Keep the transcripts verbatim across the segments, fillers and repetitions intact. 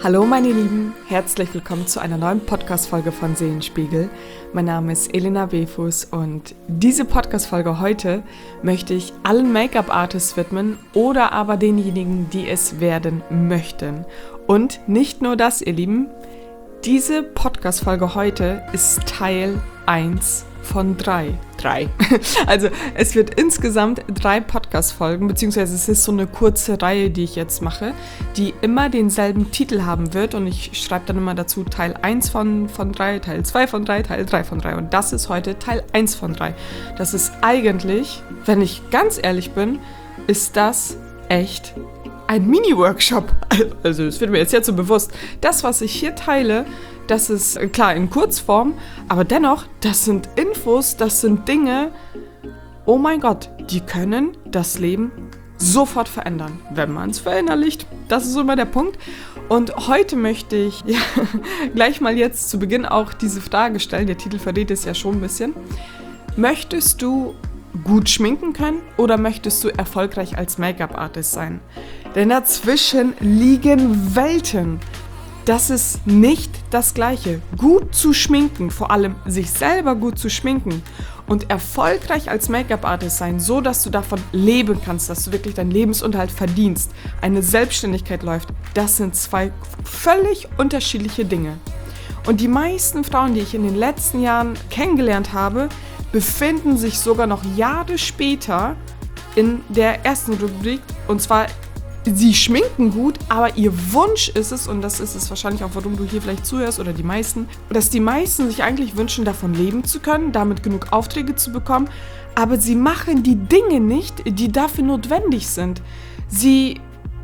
Hallo meine Lieben, herzlich willkommen zu einer neuen Podcast-Folge von Seelenspiegel. Mein Name ist Elena Befus und diese Podcast-Folge heute möchte ich allen Make-up-Artists widmen oder aber denjenigen, die es werden möchten. Und nicht nur das, ihr Lieben, diese Podcast-Folge heute ist Teil eins von drei. Drei. Also es wird insgesamt drei Podcast-Folgen, beziehungsweise es ist so eine kurze Reihe, die ich jetzt mache, die immer denselben Titel haben wird und ich schreibe dann immer dazu Teil eins von, von drei, Teil zwei von drei, Teil drei von drei und das ist heute Teil eins von drei. Das ist eigentlich, wenn ich ganz ehrlich bin, ist das echt ein Mini-Workshop. Also es wird mir jetzt, jetzt so bewusst, das, was ich hier teile, das ist klar in Kurzform, aber dennoch, das sind Infos, das sind Dinge, oh mein Gott, die können das Leben sofort verändern, wenn man es verinnerlicht. Das ist immer der Punkt. Und heute möchte ich ja, gleich mal jetzt zu Beginn auch diese Frage stellen, der Titel verrät es ja schon ein bisschen. Möchtest du gut schminken können oder möchtest du erfolgreich als Make-up-Artist sein? Denn dazwischen liegen Welten. Das ist nicht das Gleiche. Gut zu schminken, vor allem sich selber gut zu schminken und erfolgreich als Make-up-Artist sein, so dass du davon leben kannst, dass du wirklich deinen Lebensunterhalt verdienst, eine Selbstständigkeit läuft, das sind zwei völlig unterschiedliche Dinge. Und die meisten Frauen, die ich in den letzten Jahren kennengelernt habe, befinden sich sogar noch Jahre später in der ersten Rubrik, und zwar sie schminken gut, aber ihr Wunsch ist es, und das ist es wahrscheinlich auch, warum du hier vielleicht zuhörst oder die meisten, dass die meisten sich eigentlich wünschen, davon leben zu können, damit genug Aufträge zu bekommen, aber sie machen die Dinge nicht, die dafür notwendig sind. Sie,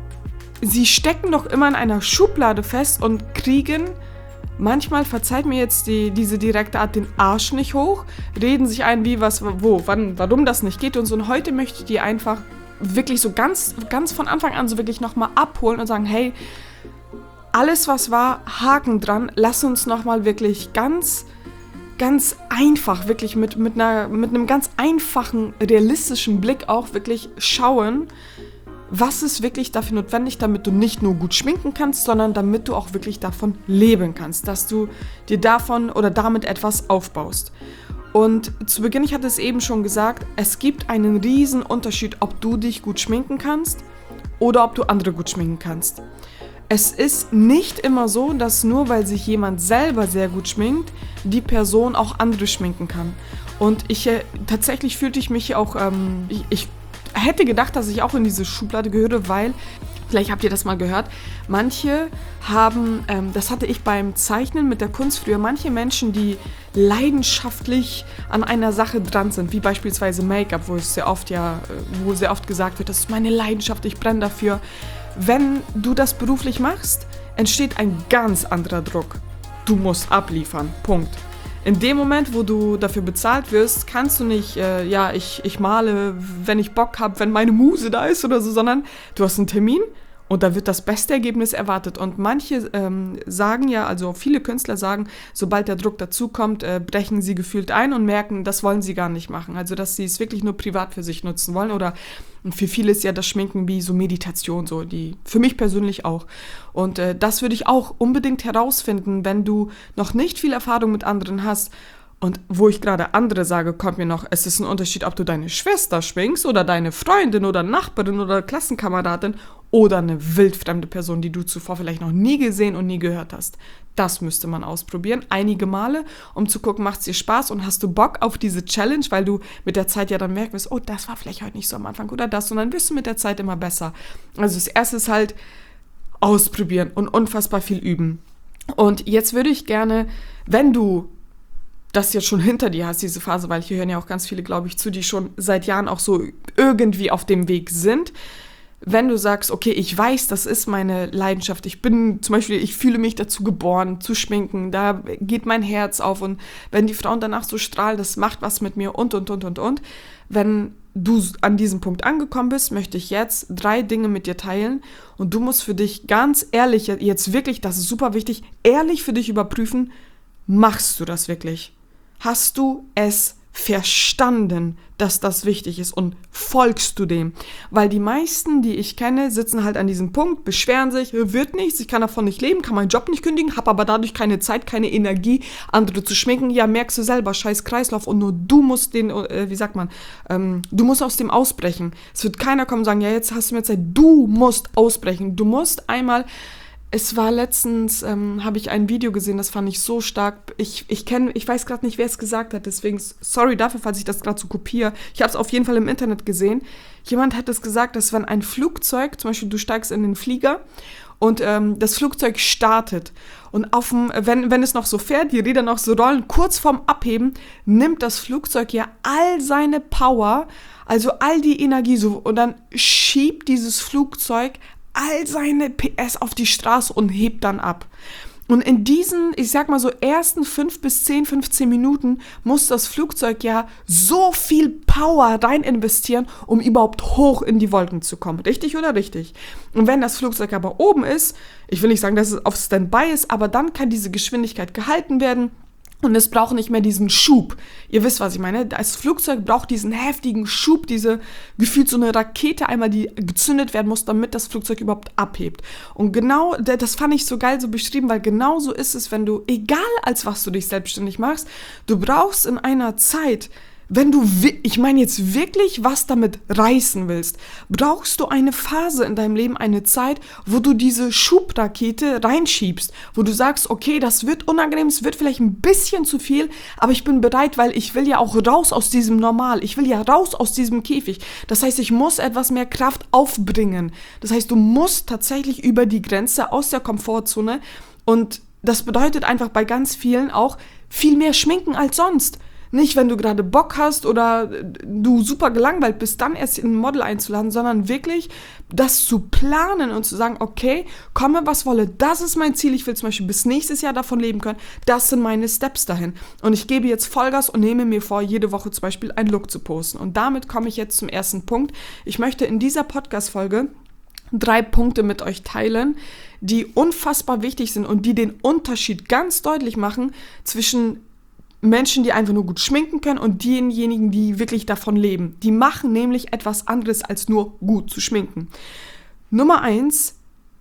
sie stecken doch immer in einer Schublade fest und kriegen manchmal, verzeiht mir jetzt die, diese direkte Art, den Arsch nicht hoch, reden sich ein, wie, was, wo, wann, warum das nicht geht und so. Und heute möchte ich die einfach wirklich so ganz, ganz von Anfang an so wirklich nochmal abholen und sagen, hey, alles was war, Haken dran, lass uns nochmal wirklich ganz, ganz einfach, wirklich mit, mit, einer, mit einem ganz einfachen, realistischen Blick auch wirklich schauen, was ist wirklich dafür notwendig, damit du nicht nur gut schminken kannst, sondern damit du auch wirklich davon leben kannst, dass du dir davon oder damit etwas aufbaust. Und zu Beginn, ich hatte es eben schon gesagt, es gibt einen riesen Unterschied, ob du dich gut schminken kannst oder ob du andere gut schminken kannst. Es ist nicht immer so, dass nur weil sich jemand selber sehr gut schminkt, die Person auch andere schminken kann. Und ich äh, tatsächlich fühlte ich mich auch, ähm, ich, ich hätte gedacht, dass ich auch in diese Schublade gehöre, weil, vielleicht habt ihr das mal gehört, manche haben, ähm, das hatte ich beim Zeichnen mit der Kunst früher, manche Menschen, die leidenschaftlich an einer Sache dran sind, wie beispielsweise Make-up, wo es sehr oft ja, wo sehr oft gesagt wird, das ist meine Leidenschaft, ich brenne dafür. Wenn du das beruflich machst, entsteht ein ganz anderer Druck. Du musst abliefern, Punkt. In dem Moment, wo du dafür bezahlt wirst, kannst du nicht, äh, ja, ich, ich male, wenn ich Bock habe, wenn meine Muse da ist oder so, sondern du hast einen Termin und da wird das beste Ergebnis erwartet. Und manche ähm, sagen ja, also viele Künstler sagen, sobald der Druck dazukommt, äh, brechen sie gefühlt ein und merken, das wollen sie gar nicht machen. Also, dass sie es wirklich nur privat für sich nutzen wollen oder für viele ist ja das Schminken wie so Meditation, so die für mich persönlich auch. Und äh, das würde ich auch unbedingt herausfinden, wenn du noch nicht viel Erfahrung mit anderen hast. Und wo ich gerade andere sage, kommt mir noch, es ist ein Unterschied, ob du deine Schwester schminkst oder deine Freundin oder Nachbarin oder Klassenkameradin oder eine wildfremde Person, die du zuvor vielleicht noch nie gesehen und nie gehört hast. Das müsste man ausprobieren, einige Male, um zu gucken, macht es dir Spaß und hast du Bock auf diese Challenge, weil du mit der Zeit ja dann merkst, oh, das war vielleicht heute nicht so am Anfang oder das und dann wirst du mit der Zeit immer besser. Also das Erste ist halt ausprobieren und unfassbar viel üben. Und jetzt würde ich gerne, wenn du das jetzt schon hinter dir hast, diese Phase, weil hier hören ja auch ganz viele, glaube ich, zu, die schon seit Jahren auch so irgendwie auf dem Weg sind. Wenn du sagst, okay, ich weiß, das ist meine Leidenschaft, ich bin zum Beispiel, ich fühle mich dazu geboren, zu schminken, da geht mein Herz auf und wenn die Frauen danach so strahlen, das macht was mit mir und, und, und, und, und. Wenn du an diesem Punkt angekommen bist, möchte ich jetzt drei Dinge mit dir teilen und du musst für dich ganz ehrlich, jetzt wirklich, das ist super wichtig, ehrlich für dich überprüfen, machst du das wirklich? Hast du es verstanden, dass das wichtig ist und folgst du dem? Weil die meisten, die ich kenne, sitzen halt an diesem Punkt, beschweren sich, wird nichts, ich kann davon nicht leben, kann meinen Job nicht kündigen, habe aber dadurch keine Zeit, keine Energie, andere zu schminken. Ja, merkst du selber, scheiß Kreislauf und nur du musst den, äh, wie sagt man, ähm, du musst aus dem ausbrechen. Es wird keiner kommen und sagen, ja, jetzt hast du mehr Zeit, du musst ausbrechen. Du musst einmal... Es war letztens, ähm, habe ich ein Video gesehen, das fand ich so stark. Ich, ich kenne, ich weiß gerade nicht, wer es gesagt hat, deswegen sorry dafür, falls ich das gerade so kopiere. Ich habe es auf jeden Fall im Internet gesehen. Jemand hat es gesagt, dass wenn ein Flugzeug, zum Beispiel du steigst in den Flieger und ähm, das Flugzeug startet und auf dem, wenn, wenn es noch so fährt, die Räder noch so rollen, kurz vorm Abheben, nimmt das Flugzeug ja all seine Power, also all die Energie so und dann schiebt dieses Flugzeug all seine P S auf die Straße und hebt dann ab. Und in diesen, ich sag mal so, ersten fünf bis zehn, fünfzehn Minuten muss das Flugzeug ja so viel Power rein investieren, um überhaupt hoch in die Wolken zu kommen. Richtig oder richtig? Und wenn das Flugzeug aber oben ist, ich will nicht sagen, dass es auf Standby ist, aber dann kann diese Geschwindigkeit gehalten werden. Und es braucht nicht mehr diesen Schub. Ihr wisst, was ich meine. Das Flugzeug braucht diesen heftigen Schub, diese gefühlt so eine Rakete einmal, die gezündet werden muss, damit das Flugzeug überhaupt abhebt. Und genau, das fand ich so geil so beschrieben, weil genau so ist es, wenn du, egal als was du dich selbstständig machst, du brauchst in einer Zeit, wenn du, ich meine jetzt wirklich was damit reißen willst, brauchst du eine Phase in deinem Leben, eine Zeit, wo du diese Schubrakete reinschiebst, wo du sagst, okay, das wird unangenehm, es wird vielleicht ein bisschen zu viel, aber ich bin bereit, weil ich will ja auch raus aus diesem Normal, ich will ja raus aus diesem Käfig. Das heißt, ich muss etwas mehr Kraft aufbringen. Das heißt, du musst tatsächlich über die Grenze aus der Komfortzone und das bedeutet einfach bei ganz vielen auch viel mehr schminken als sonst. Nicht, wenn du gerade Bock hast oder du super gelangweilt bist, dann erst ein Model einzuladen, sondern wirklich das zu planen und zu sagen, okay, komme was wolle, das ist mein Ziel, ich will zum Beispiel bis nächstes Jahr davon leben können, das sind meine Steps dahin. Und ich gebe jetzt Vollgas und nehme mir vor, jede Woche zum Beispiel einen Look zu posten. Und damit komme ich jetzt zum ersten Punkt. Ich möchte in dieser Podcast-Folge drei Punkte mit euch teilen, die unfassbar wichtig sind und die den Unterschied ganz deutlich machen zwischen Menschen, die einfach nur gut schminken können und diejenigen, die wirklich davon leben. Die machen nämlich etwas anderes, als nur gut zu schminken. Nummer eins,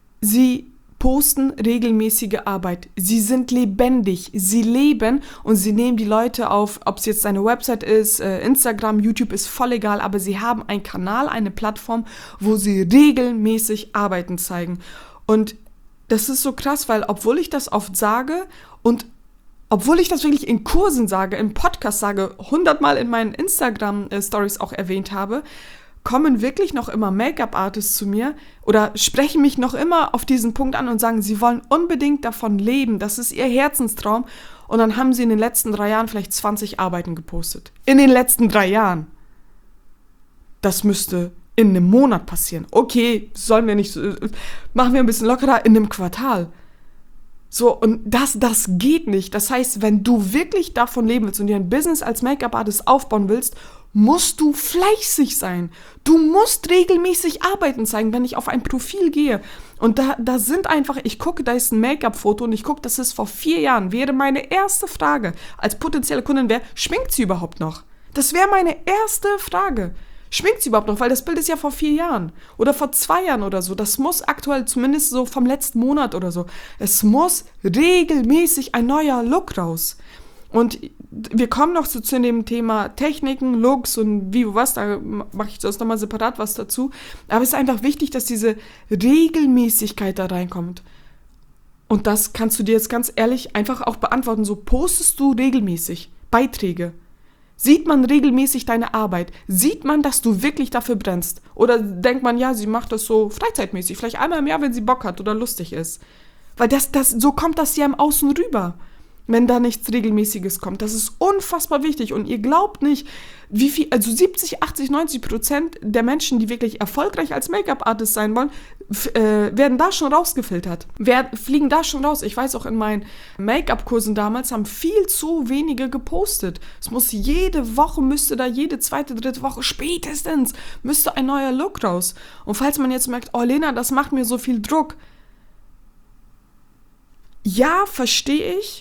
sie posten regelmäßige Arbeit. Sie sind lebendig, sie leben und sie nehmen die Leute auf, ob es jetzt eine Website ist, Instagram, YouTube, ist voll egal, aber sie haben einen Kanal, eine Plattform, wo sie regelmäßig Arbeiten zeigen. Und das ist so krass, weil obwohl ich das oft sage und obwohl ich das wirklich in Kursen sage, im Podcast sage, hundertmal in meinen Instagram-Stories auch erwähnt habe, kommen wirklich noch immer Make-up-Artists zu mir oder sprechen mich noch immer auf diesen Punkt an und sagen, sie wollen unbedingt davon leben, das ist ihr Herzenstraum. Und dann haben sie in den letzten drei Jahren vielleicht zwanzig Arbeiten gepostet. In den letzten drei Jahren. Das müsste in einem Monat passieren. Okay, sollen wir nicht, so, machen wir ein bisschen lockerer, in einem Quartal. So, und das, das geht nicht. Das heißt, wenn du wirklich davon leben willst und dir ein Business als Make-up-Artist aufbauen willst, musst du fleißig sein. Du musst regelmäßig Arbeiten zeigen, wenn ich auf ein Profil gehe. Und da, da sind einfach, ich gucke, da ist ein Make-up-Foto und ich gucke, das ist vor vier Jahren, wäre meine erste Frage als potenzielle Kundin wäre, schminkt sie überhaupt noch? Das wäre meine erste Frage. Schminkt sie überhaupt noch? Weil das Bild ist ja vor vier Jahren oder vor zwei Jahren oder so. Das muss aktuell zumindest so vom letzten Monat oder so. Es muss regelmäßig ein neuer Look raus. Und wir kommen noch zu, zu dem Thema Techniken, Looks und wie, was, da mache ich das nochmal separat was dazu. Aber es ist einfach wichtig, dass diese Regelmäßigkeit da reinkommt. Und das kannst du dir jetzt ganz ehrlich einfach auch beantworten. So postest du regelmäßig Beiträge. Sieht man regelmäßig deine Arbeit? Sieht man, dass du wirklich dafür brennst? Oder denkt man, ja, sie macht das so freizeitmäßig, vielleicht einmal im Jahr, wenn sie Bock hat oder lustig ist. Weil das, das, so kommt das ja im Außen rüber, wenn da nichts Regelmäßiges kommt. Das ist unfassbar wichtig und ihr glaubt nicht, wie viel, also siebzig, achtzig, neunzig Prozent der Menschen, die wirklich erfolgreich als Make-up-Artist sein wollen, f- äh, werden da schon rausgefiltert, Wer, fliegen da schon raus. Ich weiß auch, in meinen Make-up-Kursen damals haben viel zu wenige gepostet. Es muss jede Woche, müsste da jede zweite, dritte Woche spätestens, müsste ein neuer Look raus. Und falls man jetzt merkt, oh Lena, das macht mir so viel Druck. Ja, verstehe ich.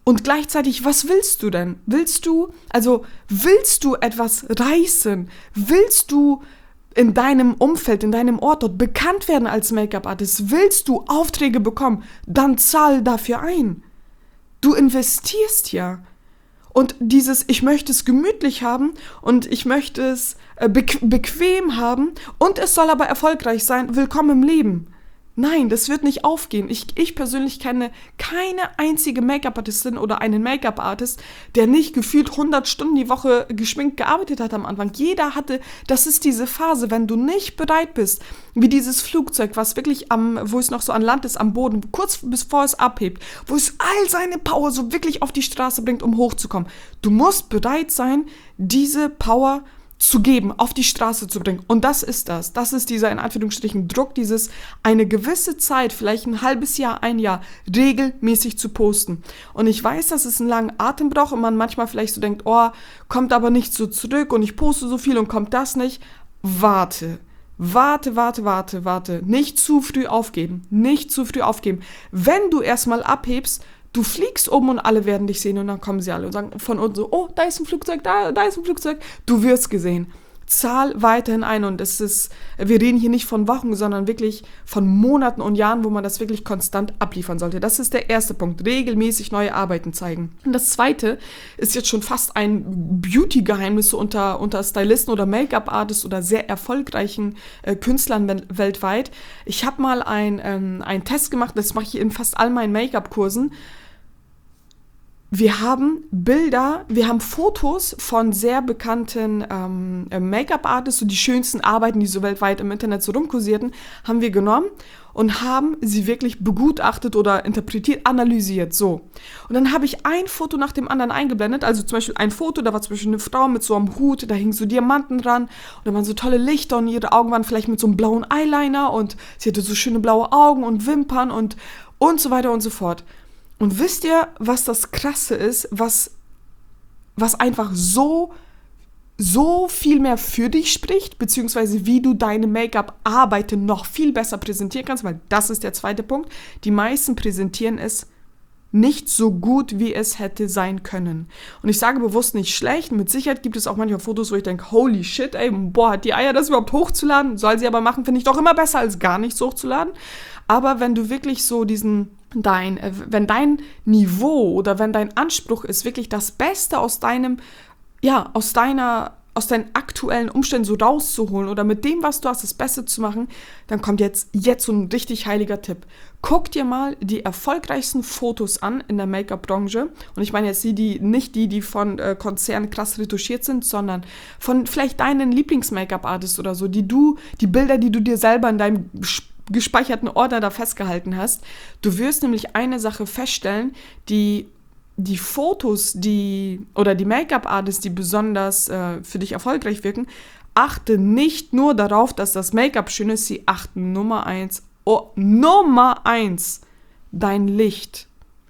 Und gleichzeitig, was willst du denn? Willst du, also willst du etwas reißen? Willst du in deinem Umfeld, in deinem Ort dort bekannt werden als Make-up-Artist? Willst du Aufträge bekommen? Dann zahl dafür ein. Du investierst ja. Und dieses, ich möchte es gemütlich haben und ich möchte es äh, bequ- bequem haben und es soll aber erfolgreich sein, willkommen im Leben. Nein, das wird nicht aufgehen. Ich, ich persönlich kenne keine einzige Make-up-Artistin oder einen Make-up-Artist, der nicht gefühlt hundert Stunden die Woche geschminkt gearbeitet hat am Anfang. Jeder hatte, das ist diese Phase, wenn du nicht bereit bist, wie dieses Flugzeug, was wirklich am, wo es noch so an Land ist, am Boden, kurz bevor es abhebt, wo es all seine Power so wirklich auf die Straße bringt, um hochzukommen. Du musst bereit sein, diese Power zu geben, auf die Straße zu bringen. Und das ist das. Das ist dieser, in Anführungsstrichen, Druck, dieses eine gewisse Zeit, vielleicht ein halbes Jahr, ein Jahr, regelmäßig zu posten. Und ich weiß, dass es einen langen Atem braucht und man manchmal vielleicht so denkt, oh, kommt aber nicht so zurück und ich poste so viel und kommt das nicht. Warte. Warte, warte, warte, warte. Nicht zu früh aufgeben. Nicht zu früh aufgeben. Wenn du erstmal abhebst, du fliegst um und alle werden dich sehen und dann kommen sie alle und sagen von uns so, oh, da ist ein Flugzeug, da, da ist ein Flugzeug. Du wirst gesehen. Zahl weiterhin ein und es ist, wir reden hier nicht von Wochen, sondern wirklich von Monaten und Jahren, wo man das wirklich konstant abliefern sollte. Das ist der erste Punkt. Regelmäßig neue Arbeiten zeigen. Und das zweite ist jetzt schon fast ein Beauty-Geheimnis so unter, unter Stylisten oder Make-up-Artists oder sehr erfolgreichen äh, Künstlern we- weltweit. Ich habe mal ein, ähm, einen Test gemacht, das mache ich in fast all meinen Make-up-Kursen. Wir haben Bilder, wir haben Fotos von sehr bekannten ähm, Make-up-Artists, so die schönsten Arbeiten, die so weltweit im Internet so rumkursierten, haben wir genommen und haben sie wirklich begutachtet oder interpretiert, analysiert, so. Und dann habe ich ein Foto nach dem anderen eingeblendet, also zum Beispiel ein Foto, da war zum Beispiel eine Frau mit so einem Hut, da hingen so Diamanten dran und da waren so tolle Lichter und ihre Augen waren vielleicht mit so einem blauen Eyeliner und sie hatte so schöne blaue Augen und Wimpern und, und so weiter und so fort. Und wisst ihr, was das Krasse ist, was, was einfach so, so viel mehr für dich spricht, beziehungsweise wie du deine Make-up-Arbeiten noch viel besser präsentieren kannst, weil das ist der zweite Punkt. Die meisten präsentieren es nicht so gut, wie es hätte sein können. Und ich sage bewusst nicht schlecht, mit Sicherheit gibt es auch manchmal Fotos, wo ich denke, holy shit, ey, boah, hat die Eier, das überhaupt hochzuladen? Soll sie aber machen, finde ich doch immer besser, als gar nichts hochzuladen. Aber wenn du wirklich so diesen, dein, äh, wenn dein Niveau oder wenn dein Anspruch ist, wirklich das Beste aus deinem, ja, aus deiner, aus deinen aktuellen Umständen so rauszuholen oder mit dem, was du hast, das Beste zu machen, dann kommt jetzt, jetzt so ein richtig heiliger Tipp. Guck dir mal die erfolgreichsten Fotos an in der Make-up-Branche. Und ich meine jetzt die, die nicht die, die von äh, Konzernen krass retuschiert sind, sondern von vielleicht deinen Lieblings-Make-up-Artists oder so, die du, die Bilder, die du dir selber in deinem gespeicherten Ordner da festgehalten hast. Du wirst nämlich eine Sache feststellen, die die Fotos, die oder die Make-up-Artists, die besonders äh, für dich erfolgreich wirken, achte nicht nur darauf, dass das Make-up schön ist, sie achten Nummer eins, oh, Nummer eins, dein Licht,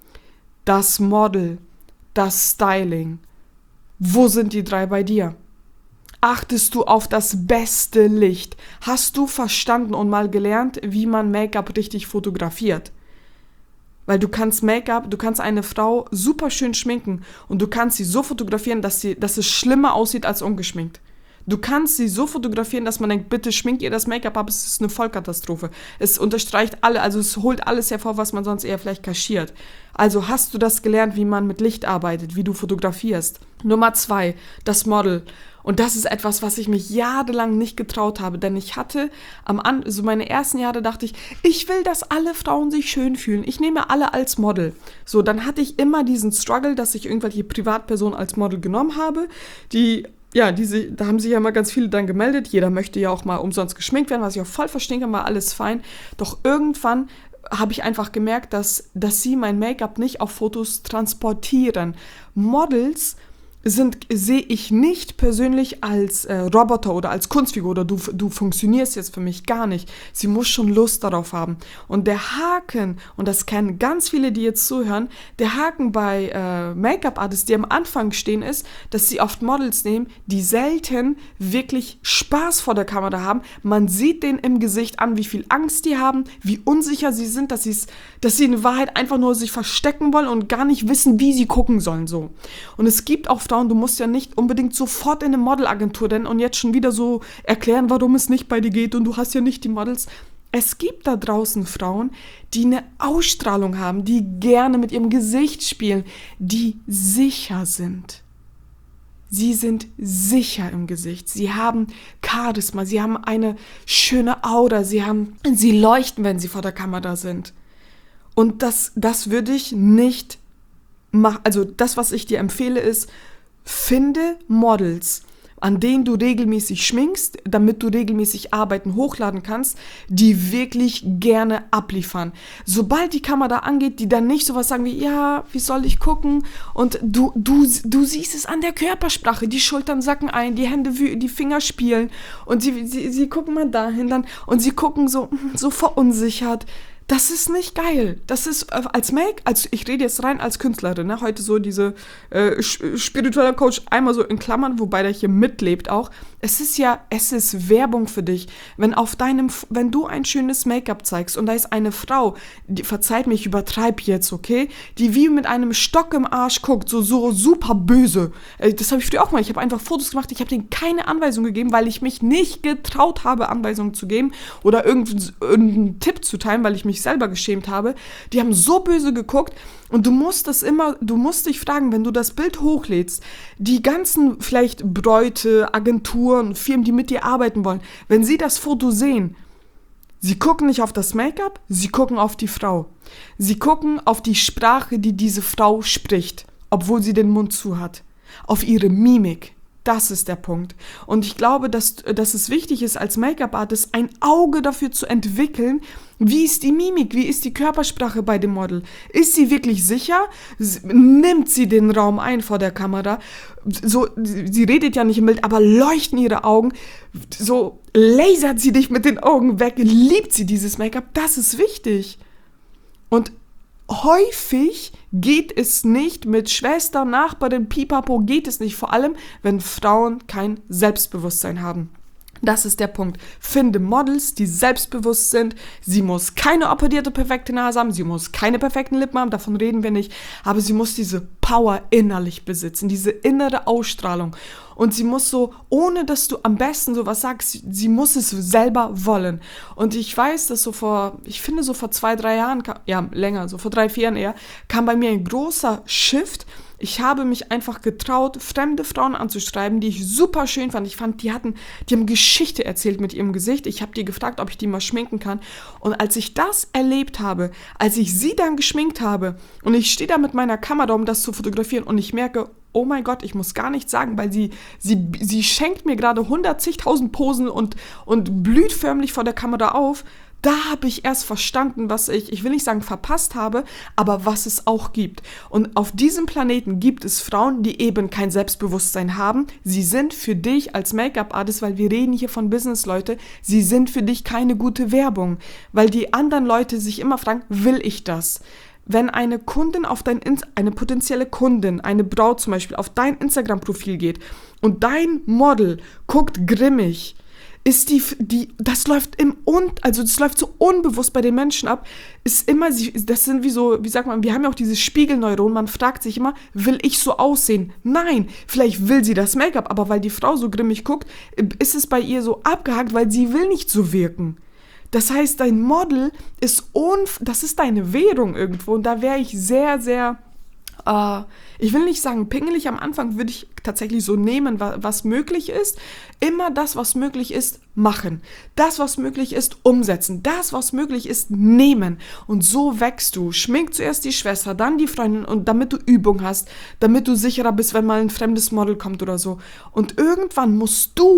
das Model, das Styling. Wo sind die drei bei dir? Achtest du auf das beste Licht? Hast du verstanden und mal gelernt, wie man Make-up richtig fotografiert? Weil du kannst Make-up, du kannst eine Frau super schön schminken und du kannst sie so fotografieren, dass, sie, dass es schlimmer aussieht als ungeschminkt. Du kannst sie so fotografieren, dass man denkt, bitte schmink ihr das Make-up ab, es ist eine Vollkatastrophe. Es unterstreicht alle, also es holt alles hervor, was man sonst eher vielleicht kaschiert. Also hast du das gelernt, wie man mit Licht arbeitet, wie du fotografierst. Nummer zwei, das Model. Und das ist etwas, was ich mich jahrelang nicht getraut habe, denn ich hatte am An- so meine ersten Jahre dachte ich, ich will, dass alle Frauen sich schön fühlen. Ich nehme alle als Model. So, dann hatte ich immer diesen Struggle, dass ich irgendwelche Privatpersonen als Model genommen habe, die Ja, diese, da haben sich ja mal ganz viele dann gemeldet. Jeder möchte ja auch mal umsonst geschminkt werden, was ich auch voll verstehen kann, war alles fein. Doch irgendwann habe ich einfach gemerkt, dass, dass sie mein Make-up nicht auf Fotos transportieren. Models sind, sehe ich nicht persönlich als äh, Roboter oder als Kunstfigur oder du, du funktionierst jetzt für mich gar nicht. Sie muss schon Lust darauf haben. Und der Haken, und das kennen ganz viele, die jetzt zuhören, der Haken bei äh, Make-up-Artists, die am Anfang stehen, ist, dass sie oft Models nehmen, die selten wirklich Spaß vor der Kamera haben. Man sieht denen im Gesicht an, wie viel Angst die haben, wie unsicher sie sind, dass, dass sie in Wahrheit einfach nur sich verstecken wollen und gar nicht wissen, wie sie gucken sollen. So. Und es gibt auch Frauen, du musst ja nicht unbedingt sofort in eine Modelagentur rennen und jetzt schon wieder so erklären, warum es nicht bei dir geht und du hast ja nicht die Models. Es gibt da draußen Frauen, die eine Ausstrahlung haben, die gerne mit ihrem Gesicht spielen, die sicher sind. Sie sind sicher im Gesicht, sie haben Charisma, sie haben eine schöne Aura, sie haben, sie leuchten, wenn sie vor der Kamera sind. Und das, das würde ich nicht machen. Also das, was ich dir empfehle, ist, finde Models, an denen du regelmäßig schminkst, damit du regelmäßig Arbeiten hochladen kannst, die wirklich gerne abliefern. Sobald die Kamera angeht, die dann nicht sowas sagen wie, ja, wie soll ich gucken? Und du, du, du siehst es an der Körpersprache, die Schultern sacken ein, die Hände, die Finger spielen und sie, sie, sie gucken mal dahin dann und sie gucken so, so verunsichert. Das ist nicht geil. Das ist äh, als Make, als ich rede jetzt rein als Künstlerin, ne? Heute so diese äh, spiritueller Coach einmal so in Klammern, wobei der hier mitlebt auch. Es ist ja, es ist Werbung für dich. Wenn auf deinem, wenn du ein schönes Make-up zeigst und da ist eine Frau, die, verzeiht mir, ich übertreibe jetzt, okay, die wie mit einem Stock im Arsch guckt, so, so super böse. Äh, das habe ich früher auch mal. Ich habe einfach Fotos gemacht, ich habe denen keine Anweisung gegeben, weil ich mich nicht getraut habe, Anweisungen zu geben oder irgendeinen, irgendeinen Tipp zu teilen, weil ich mich selber geschämt habe. Die haben so böse geguckt und du musst das immer, du musst dich fragen, wenn du das Bild hochlädst, die ganzen vielleicht Bräute, Agenturen, Firmen, die mit dir arbeiten wollen, wenn sie das Foto sehen, sie gucken nicht auf das Make-up, sie gucken auf die Frau. Sie gucken auf die Sprache, die diese Frau spricht, obwohl sie den Mund zu hat, auf ihre Mimik. Das ist der Punkt. Und ich glaube, dass, dass es wichtig ist, als Make-up-Artist ein Auge dafür zu entwickeln, wie ist die Mimik, wie ist die Körpersprache bei dem Model? Ist sie wirklich sicher? Nimmt sie den Raum ein vor der Kamera? So, sie redet ja nicht im Bild, aber leuchten ihre Augen? So lasert sie dich mit den Augen weg? Liebt sie dieses Make-up? Das ist wichtig. Und häufig geht es nicht mit Schwester, Nachbarin, Pipapo, geht es nicht, vor allem, wenn Frauen kein Selbstbewusstsein haben. Das ist der Punkt. Finde Models, die selbstbewusst sind. Sie muss keine operierte perfekte Nase haben, sie muss keine perfekten Lippen haben, davon reden wir nicht, aber sie muss diese Power innerlich besitzen, diese innere Ausstrahlung. Und sie muss so, ohne dass du am besten sowas sagst, sie muss es selber wollen. Und ich weiß, dass so vor, ich finde so vor zwei, drei Jahren, ja länger, so vor drei, vier Jahren eher, kam bei mir ein großer Shift. Ich habe mich einfach getraut, fremde Frauen anzuschreiben, die ich super schön fand. Ich fand, die hatten, die haben Geschichte erzählt mit ihrem Gesicht. Ich habe die gefragt, ob ich die mal schminken kann. Und als ich das erlebt habe, als ich sie dann geschminkt habe und ich stehe da mit meiner Kamera, um das zu fotografieren und ich merke, oh mein Gott, ich muss gar nichts sagen, weil sie, sie, sie schenkt mir gerade hundertzigtausend Posen und, und blüht förmlich vor der Kamera auf. Da habe ich erst verstanden, was ich, ich will nicht sagen verpasst habe, aber was es auch gibt. Und auf diesem Planeten gibt es Frauen, die eben kein Selbstbewusstsein haben. Sie sind für dich als Make-up-Artist, weil wir reden hier von Business-Leute, sie sind für dich keine gute Werbung, weil die anderen Leute sich immer fragen, will ich das? Wenn eine Kundin auf dein, eine potenzielle Kundin, eine Braut zum Beispiel, auf dein Instagram-Profil geht und dein Model guckt grimmig, ist die, die, das läuft im Un, also das läuft so unbewusst bei den Menschen ab, ist immer, das sind wie so, wie sagt man, wir haben ja auch dieses Spiegelneuron, man fragt sich immer, will ich so aussehen? Nein, vielleicht will sie das Make-up, aber weil die Frau so grimmig guckt, ist es bei ihr so abgehakt, weil sie will nicht so wirken. Das heißt, dein Model ist, un, das ist deine Währung irgendwo und da wäre ich sehr, sehr, äh, ich will nicht sagen pingelig, am Anfang würde ich tatsächlich so nehmen, was, was möglich ist. Immer das, was möglich ist, machen. Das, was möglich ist, umsetzen. Das, was möglich ist, nehmen. Und so wächst du. Schmink zuerst die Schwester, dann die Freundin und damit du Übung hast, damit du sicherer bist, wenn mal ein fremdes Model kommt oder so. Und irgendwann musst du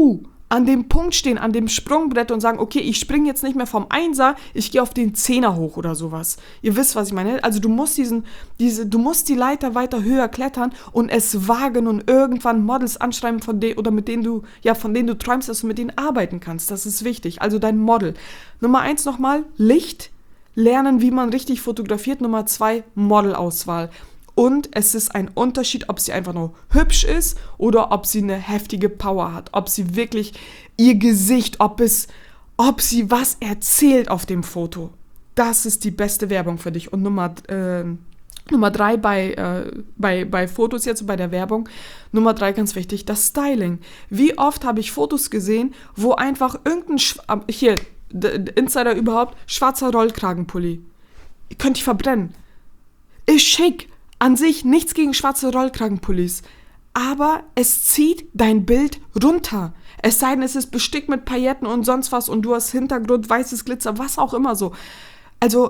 an dem Punkt stehen, an dem Sprungbrett und sagen, okay, ich springe jetzt nicht mehr vom Einser, ich gehe auf den Zehner hoch oder sowas. Ihr wisst, was ich meine. Also du musst diesen, diese, du musst die Leiter weiter höher klettern und es wagen und irgendwann Models anschreiben, von denen oder mit denen du, ja, von denen du träumst, dass du mit denen arbeiten kannst. Das ist wichtig. Also dein Model. Nummer eins nochmal, Licht, lernen, wie man richtig fotografiert. Nummer zwei, Modelauswahl. Und es ist ein Unterschied, ob sie einfach nur hübsch ist oder ob sie eine heftige Power hat. Ob sie wirklich ihr Gesicht, ob es, ob sie was erzählt auf dem Foto. Das ist die beste Werbung für dich. Und Nummer, äh, Nummer drei bei, äh, bei, bei Fotos jetzt, bei der Werbung. Nummer drei, ganz wichtig, das Styling. Wie oft habe ich Fotos gesehen, wo einfach irgendein, Sch- hier, Insider überhaupt, schwarzer Rollkragenpulli. Könnte ich verbrennen. Ist schick. An sich nichts gegen schwarze Rollkragenpullis, aber es zieht dein Bild runter. Es sei denn, es ist bestickt mit Pailletten und sonst was und du hast Hintergrund, weißes Glitzer, was auch immer so. Also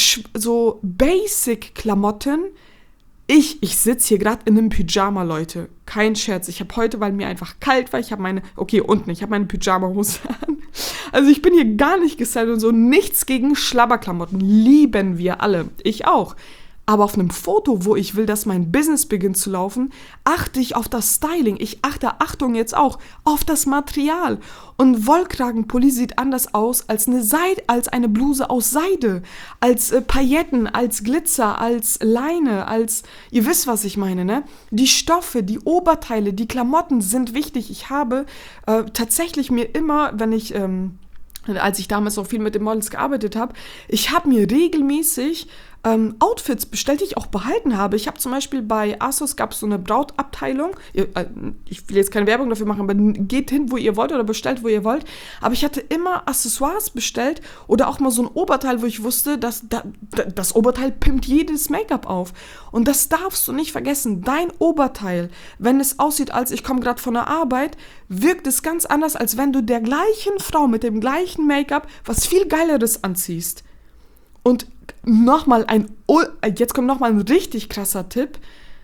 so Basic-Klamotten. Ich, ich sitze hier gerade in einem Pyjama, Leute. Kein Scherz. Ich habe heute, weil mir einfach kalt war, ich habe meine, okay, unten, ich habe meine Pyjama-Hose an. Also ich bin hier gar nicht gestylt und so. Nichts gegen Schlabberklamotten. Lieben wir alle. Ich auch. Aber auf einem Foto, wo ich will, dass mein Business beginnt zu laufen, achte ich auf das Styling. Ich achte, Achtung jetzt auch, auf das Material. Und Wollkragenpulli sieht anders aus als eine Seide, als eine Bluse aus Seide, als äh, Pailletten, als Glitzer, als Leine, als, ihr wisst, was ich meine, ne? Die Stoffe, die Oberteile, die Klamotten sind wichtig. Ich habe äh, tatsächlich mir immer, wenn ich... Ähm, als ich damals auch viel mit den Models gearbeitet habe, ich habe mir regelmäßig ähm, Outfits bestellt, die ich auch behalten habe. Ich habe zum Beispiel bei ASOS gab es so eine Brautabteilung. Ihr, äh, ich will jetzt keine Werbung dafür machen, aber geht hin, wo ihr wollt oder bestellt, wo ihr wollt. Aber ich hatte immer Accessoires bestellt oder auch mal so ein Oberteil, wo ich wusste, dass da, das Oberteil pimmt jedes Make-up auf. Und das darfst du nicht vergessen. Dein Oberteil, wenn es aussieht, als ich komme gerade von der Arbeit, wirkt es ganz anders, als wenn du der gleichen Frau mit dem gleichen Make-up was viel Geileres anziehst. Und nochmal ein, jetzt kommt nochmal ein richtig krasser Tipp.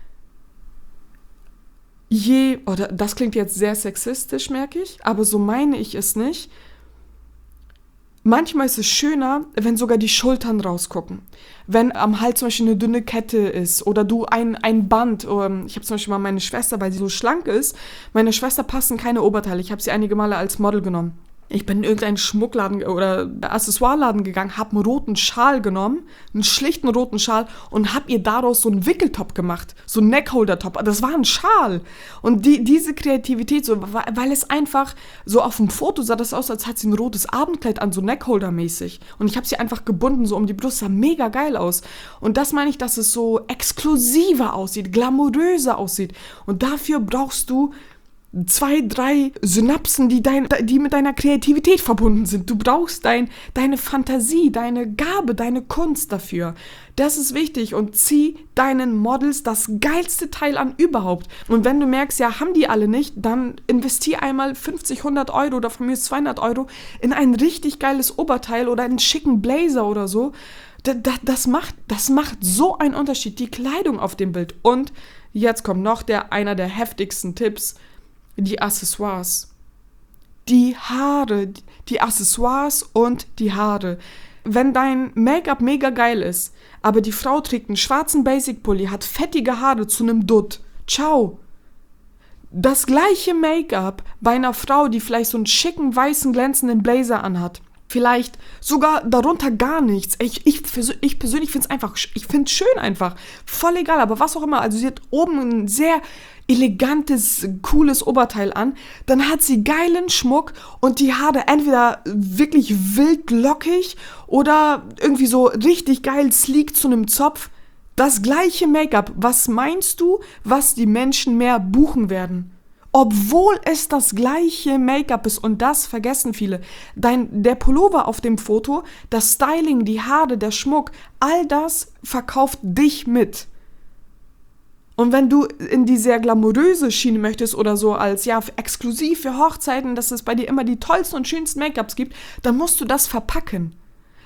Je, oder das klingt jetzt sehr sexistisch, merke ich, aber so meine ich es nicht. Manchmal ist es schöner, wenn sogar die Schultern rausgucken. Wenn am Hals zum Beispiel eine dünne Kette ist oder du ein, ein Band. Um, ich habe zum Beispiel mal meine Schwester, weil sie so schlank ist, meiner Schwester passen keine Oberteile. Ich habe sie einige Male als Model genommen. Ich bin in irgendeinen Schmuckladen oder Accessoireladen gegangen, habe einen roten Schal genommen, einen schlichten roten Schal und habe ihr daraus so einen Wickeltop gemacht, so einen Neckholder-Top. Das war ein Schal. Und die, diese Kreativität, so, weil es einfach so auf dem Foto sah das aus, als hat sie ein rotes Abendkleid an, so Neckholder-mäßig. Und ich habe sie einfach gebunden, so um die Brust, sah mega geil aus. Und das meine ich, dass es so exklusiver aussieht, glamouröser aussieht. Und dafür brauchst du zwei, drei Synapsen, die, dein, die mit deiner Kreativität verbunden sind. Du brauchst dein, deine Fantasie, deine Gabe, deine Kunst dafür. Das ist wichtig und zieh deinen Models das geilste Teil an überhaupt. Und wenn du merkst, ja, haben die alle nicht, dann investier einmal fünfzig, hundert Euro oder von mir zweihundert Euro in ein richtig geiles Oberteil oder einen schicken Blazer oder so. Das, das, macht, das macht so einen Unterschied, die Kleidung auf dem Bild. Und jetzt kommt noch der, einer der heftigsten Tipps, die Accessoires. Die Haare, die Accessoires und die Haare. Wenn dein Make-up mega geil ist, aber die Frau trägt einen schwarzen Basic-Pulli, hat fettige Haare zu einem Dutt. Ciao. Das gleiche Make-up bei einer Frau, die vielleicht so einen schicken, weißen, glänzenden Blazer anhat. Vielleicht sogar darunter gar nichts. Ich, ich, ich persönlich finde es einfach, ich finde es schön einfach. Voll egal, aber was auch immer. Also sie hat oben ein sehr elegantes, cooles Oberteil an. Dann hat sie geilen Schmuck und die Haare entweder wirklich wild lockig oder irgendwie so richtig geil sleek zu einem Zopf. Das gleiche Make-up. Was meinst du, was die Menschen mehr buchen werden? Obwohl es das gleiche Make-up ist und das vergessen viele. Dein, der Pullover auf dem Foto, das Styling, die Haare, der Schmuck, all das verkauft dich mit. Und wenn du in die sehr glamouröse Schiene möchtest oder so als, ja, exklusiv für Hochzeiten, dass es bei dir immer die tollsten und schönsten Make-ups gibt, dann musst du das verpacken.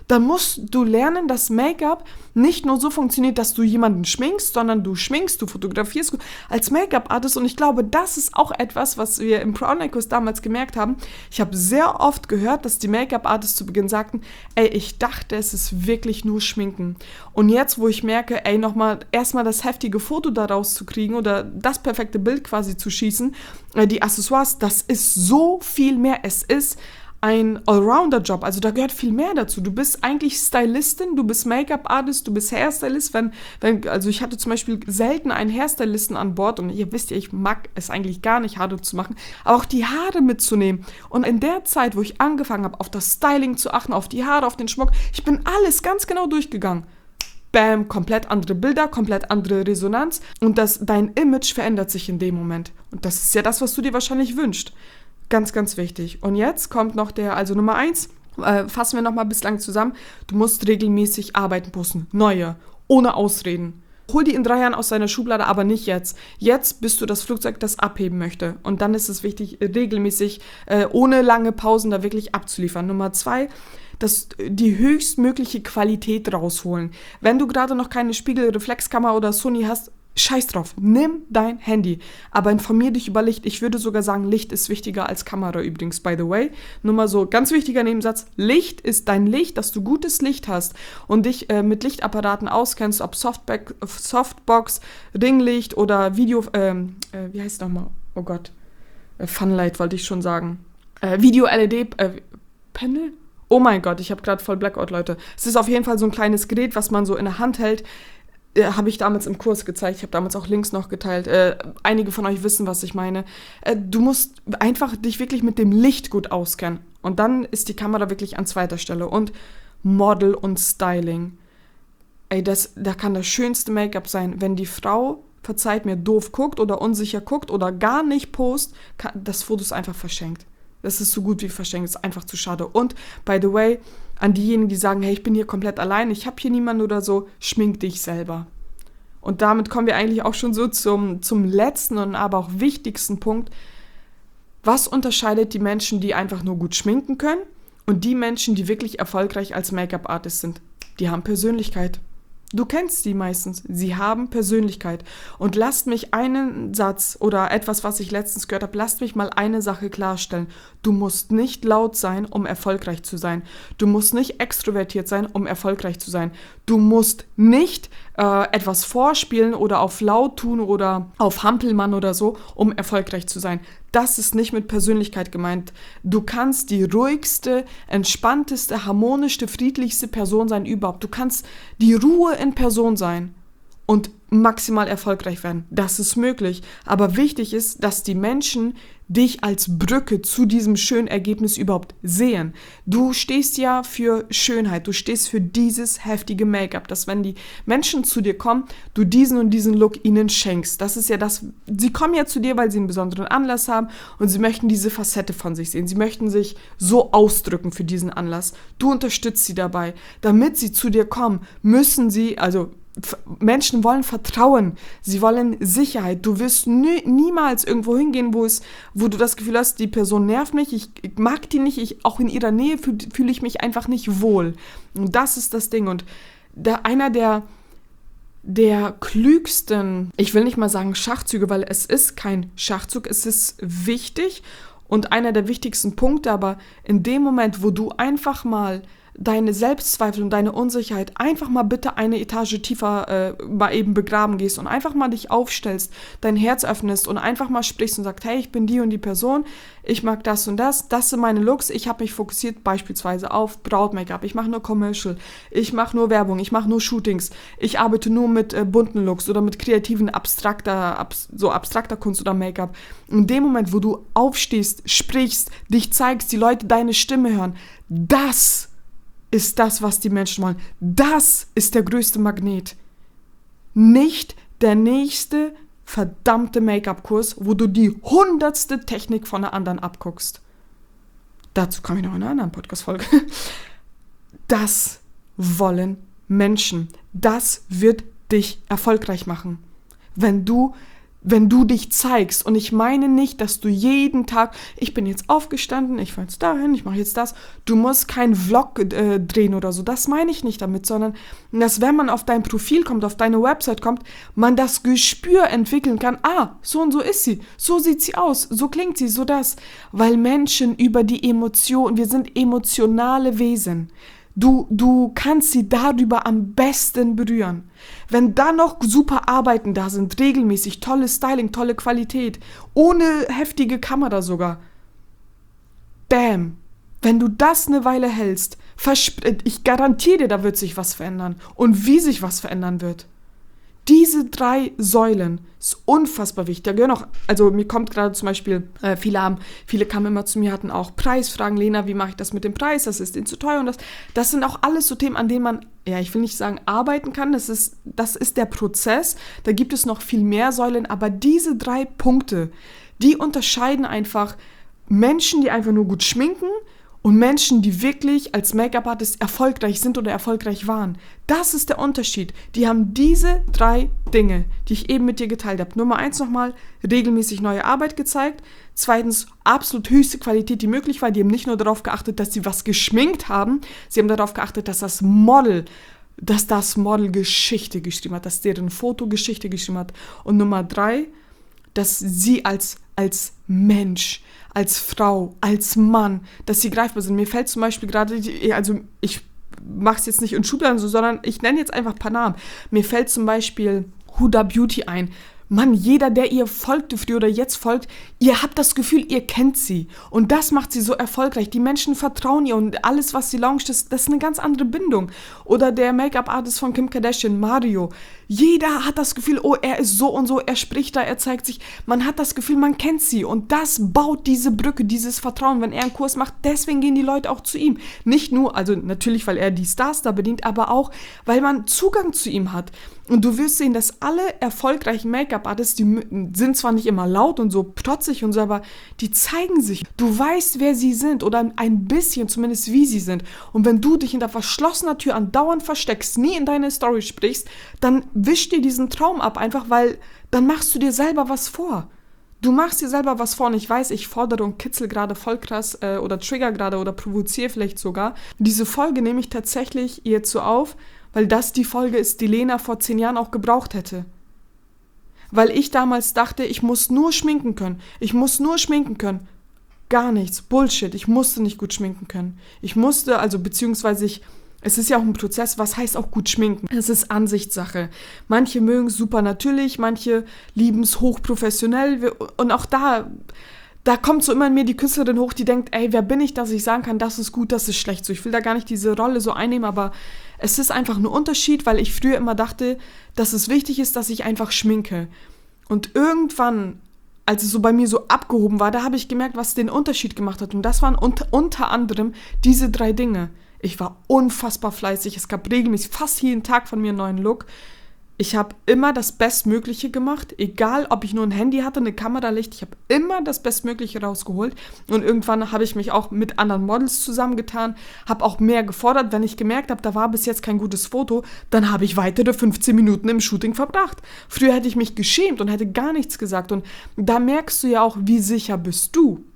dann musst du lernen, dass Make-up nicht nur so funktioniert, dass du jemanden schminkst, sondern du schminkst, du fotografierst als Make-up-Artist. Und ich glaube, das ist auch etwas, was wir im Pro-Online-Kurs damals gemerkt haben. Ich habe sehr oft gehört, dass die Make-up-Artists zu Beginn sagten, ey, ich dachte, es ist wirklich nur Schminken. Und jetzt, wo ich merke, ey, nochmal erstmal das heftige Foto daraus zu kriegen oder das perfekte Bild quasi zu schießen, äh, die Accessoires, das ist so viel mehr. Es ist ein Allrounder-Job, also da gehört viel mehr dazu. Du bist eigentlich Stylistin, du bist Make-up-Artist, du bist Hairstylist. Wenn, wenn, also ich hatte zum Beispiel selten einen Hairstylisten an Bord und ihr wisst ja, ich mag es eigentlich gar nicht, Haare zu machen, aber auch die Haare mitzunehmen. Und in der Zeit, wo ich angefangen habe, auf das Styling zu achten, auf die Haare, auf den Schmuck, ich bin alles ganz genau durchgegangen. Bam, komplett andere Bilder, komplett andere Resonanz und das, dein Image verändert sich in dem Moment. Und das ist ja das, was du dir wahrscheinlich wünschst. Ganz, ganz wichtig. Und jetzt kommt noch der, also Nummer eins, äh, fassen wir nochmal bislang zusammen. Du musst regelmäßig arbeiten posten. Neue, ohne Ausreden. Hol die in drei Jahren aus deiner Schublade, aber nicht jetzt. Jetzt bist du das Flugzeug, das abheben möchte. Und dann ist es wichtig, regelmäßig, äh, ohne lange Pausen da wirklich abzuliefern. Nummer zwei, dass die höchstmögliche Qualität rausholen. Wenn du gerade noch keine Spiegelreflexkamera oder Sony hast, scheiß drauf, nimm dein Handy, aber informier dich über Licht. Ich würde sogar sagen, Licht ist wichtiger als Kamera übrigens, by the way. Nur mal so, ganz wichtiger Nebensatz, Licht ist dein Licht, dass du gutes Licht hast und dich äh, mit Lichtapparaten auskennst, ob Softback, Softbox, Ringlicht oder Video, ähm, äh, wie heißt es nochmal? Oh Gott, äh, Funlight wollte ich schon sagen. Äh, Video-L E D-Panel? Äh, oh mein Gott, ich habe gerade voll Blackout, Leute. Es ist auf jeden Fall so ein kleines Gerät, was man so in der Hand hält. Äh, habe ich damals im Kurs gezeigt. Ich habe damals auch Links noch geteilt. Äh, einige von euch wissen, was ich meine. Äh, du musst einfach dich wirklich mit dem Licht gut auskennen. Und dann ist die Kamera wirklich an zweiter Stelle. Und Model und Styling. Ey, das, da kann das schönste Make-up sein. Wenn die Frau, verzeiht mir, doof guckt oder unsicher guckt oder gar nicht post, kann, das Foto ist einfach verschenkt. Das ist so gut wie verschenkt, das ist einfach zu schade. Und, by the way, an diejenigen, die sagen, hey, ich bin hier komplett allein, ich habe hier niemanden oder so, schmink dich selber. Und damit kommen wir eigentlich auch schon so zum, zum letzten und aber auch wichtigsten Punkt. Was unterscheidet die Menschen, die einfach nur gut schminken können und die Menschen, die wirklich erfolgreich als Make-up-Artist sind? Die haben Persönlichkeit. Du kennst sie meistens. Sie haben Persönlichkeit. Und lasst mich einen Satz oder etwas, was ich letztens gehört habe, lasst mich mal eine Sache klarstellen. Du musst nicht laut sein, um erfolgreich zu sein. Du musst nicht extrovertiert sein, um erfolgreich zu sein. Du musst nicht äh, etwas vorspielen oder auf laut tun oder auf Hampelmann oder so, um erfolgreich zu sein. Das ist nicht mit Persönlichkeit gemeint. Du kannst die ruhigste, entspannteste, harmonischste, friedlichste Person sein überhaupt. Du kannst die Ruhe in Person sein und maximal erfolgreich werden. Das ist möglich. Aber wichtig ist, dass die Menschen dich als Brücke zu diesem schönen Ergebnis überhaupt sehen. Du stehst ja für Schönheit, du stehst für dieses heftige Make-up, dass wenn die Menschen zu dir kommen, du diesen und diesen Look ihnen schenkst. Das ist ja das, sie kommen ja zu dir, weil sie einen besonderen Anlass haben und sie möchten diese Facette von sich sehen. Sie möchten sich so ausdrücken für diesen Anlass. Du unterstützt sie dabei. Damit sie zu dir kommen, müssen sie, also Menschen wollen Vertrauen, sie wollen Sicherheit. Du wirst nie, niemals irgendwo hingehen, wo es, wo du das Gefühl hast, die Person nervt mich, ich, ich mag die nicht, ich, auch in ihrer Nähe fühle fühl ich mich einfach nicht wohl. Und das ist das Ding. Und da einer der, der klügsten, ich will nicht mal sagen Schachzüge, weil es ist kein Schachzug, es ist wichtig und einer der wichtigsten Punkte, aber in dem Moment, wo du einfach mal deine Selbstzweifel und deine Unsicherheit einfach mal bitte eine Etage tiefer äh, mal eben begraben gehst und einfach mal dich aufstellst, dein Herz öffnest und einfach mal sprichst und sagst, hey, ich bin die und die Person, ich mag das und das, das sind meine Looks, ich habe mich fokussiert beispielsweise auf Braut-Make-up, ich mache nur Commercial, ich mache nur Werbung, ich mache nur Shootings, ich arbeite nur mit äh, bunten Looks oder mit kreativen, abstrakter, ab, so abstrakter Kunst oder Make-up. In dem Moment, wo du aufstehst, sprichst, dich zeigst, die Leute deine Stimme hören, das ist das, was die Menschen wollen. Das ist der größte Magnet. Nicht der nächste verdammte Make-up-Kurs, wo du die hundertste Technik von der anderen abguckst. Dazu komme ich noch in einer anderen Podcast-Folge. Das wollen Menschen. Das wird dich erfolgreich machen. Wenn du wenn du dich zeigst. Und ich meine nicht, dass du jeden Tag, ich bin jetzt aufgestanden, ich fahre jetzt dahin, ich mache jetzt das. Du musst keinen Vlog äh, drehen oder so. Das meine ich nicht damit, sondern dass, wenn man auf dein Profil kommt, auf deine Website kommt, man das Gespür entwickeln kann. Ah, so und so ist sie. So sieht sie aus. So klingt sie, so das. Weil Menschen über die Emotionen, wir sind emotionale Wesen. Du, du kannst sie darüber am besten berühren. Wenn da noch super Arbeiten da sind, regelmäßig, tolles Styling, tolle Qualität, ohne heftige Kamera sogar. Bam. Wenn du das eine Weile hältst, versp- ich garantiere dir, da wird sich was verändern. Und wie sich was verändern wird. Diese drei Säulen ist unfassbar wichtig. Da gehören auch, also mir kommt gerade zum Beispiel, äh, viele haben, viele kamen immer zu mir, hatten auch Preisfragen. Lena, wie mache ich das mit dem Preis? Das ist denen zu teuer und das. Das sind auch alles so Themen, an denen man, ja, ich will nicht sagen arbeiten kann. Das ist, das ist der Prozess. Da gibt es noch viel mehr Säulen, aber diese drei Punkte, die unterscheiden einfach Menschen, die einfach nur gut schminken, und Menschen, die wirklich als Make-up-Artist erfolgreich sind oder erfolgreich waren. Das ist der Unterschied. Die haben diese drei Dinge, die ich eben mit dir geteilt habe. Nummer eins nochmal, regelmäßig neue Arbeit gezeigt. Zweitens, absolut höchste Qualität, die möglich war. Die haben nicht nur darauf geachtet, dass sie was geschminkt haben. Sie haben darauf geachtet, dass das Model, dass das Model Geschichte geschrieben hat, dass deren Foto Geschichte geschrieben hat. Und Nummer drei, dass sie als, als Mensch, als Frau, als Mann, dass sie greifbar sind. Mir fällt zum Beispiel gerade, also ich mache es jetzt nicht in Schubladen so, sondern ich nenne jetzt einfach ein paar Namen. Mir fällt zum Beispiel Huda Beauty ein. Mann, jeder, der ihr folgte früher oder jetzt folgt, ihr habt das Gefühl, ihr kennt sie. Und das macht sie so erfolgreich. Die Menschen vertrauen ihr und alles, was sie launcht, das, das ist eine ganz andere Bindung. Oder der Make-up-Artist von Kim Kardashian, Mario. Jeder hat das Gefühl, oh, er ist so und so, er spricht da, er zeigt sich. Man hat das Gefühl, man kennt sie. Und das baut diese Brücke, dieses Vertrauen, wenn er einen Kurs macht. Deswegen gehen die Leute auch zu ihm. Nicht nur, also natürlich, weil er die Stars da bedient, aber auch, weil man Zugang zu ihm hat. Und du wirst sehen, dass alle erfolgreichen Make-up-Artists, die sind zwar nicht immer laut und so protzig und so, aber die zeigen sich. Du weißt, wer sie sind oder ein bisschen zumindest, wie sie sind. Und wenn du dich hinter verschlossener Tür andauernd versteckst, nie in deine Story sprichst, dann wisch dir diesen Traum ab, einfach weil dann machst du dir selber was vor. Du machst dir selber was vor und ich weiß, ich fordere und kitzel gerade voll krass äh, oder trigger gerade oder provoziere vielleicht sogar. Diese Folge nehme ich tatsächlich jetzt so auf, weil das die Folge ist, die Lena vor zehn Jahren auch gebraucht hätte. Weil ich damals dachte, ich muss nur schminken können. Ich muss nur schminken können. Gar nichts. Bullshit. Ich musste nicht gut schminken können. Ich musste, also beziehungsweise ich, es ist ja auch ein Prozess, was heißt auch gut schminken? Es ist Ansichtssache. Manche mögen es super natürlich, manche lieben es hochprofessionell und auch da... Da kommt so immer in mir die Künstlerin hoch, die denkt, ey, wer bin ich, dass ich sagen kann, das ist gut, das ist schlecht. So, ich will da gar nicht diese Rolle so einnehmen, aber es ist einfach ein Unterschied, weil ich früher immer dachte, dass es wichtig ist, dass ich einfach schminke. Und irgendwann, als es so bei mir so abgehoben war, da habe ich gemerkt, was den Unterschied gemacht hat. Und das waren unter, unter anderem diese drei Dinge. Ich war unfassbar fleißig, es gab regelmäßig fast jeden Tag von mir einen neuen Look. Ich habe immer das Bestmögliche gemacht, egal ob ich nur ein Handy hatte, eine Kameralicht, ich habe immer das Bestmögliche rausgeholt und irgendwann habe ich mich auch mit anderen Models zusammengetan, habe auch mehr gefordert, wenn ich gemerkt habe, da war bis jetzt kein gutes Foto, dann habe ich weitere fünfzehn Minuten im Shooting verbracht. Früher hätte ich mich geschämt und hätte gar nichts gesagt und da merkst du ja auch, wie sicher bist du.